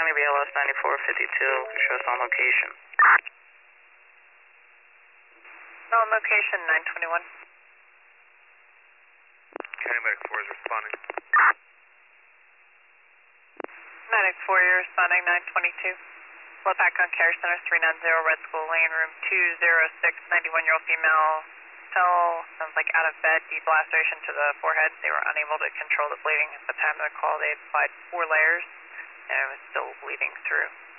County BLS 9452, show us on location. On location, 921. County Medic 4 is responding. Medic 4, you're responding, 922. Flood back on Care Center, 390 Red School Lane, room 206, 91-year-old female. Fell, sounds like out of bed, deep laceration to the forehead. They were unable to control the bleeding at the time of the call. They had applied 4 layers, and it was still bleeding through.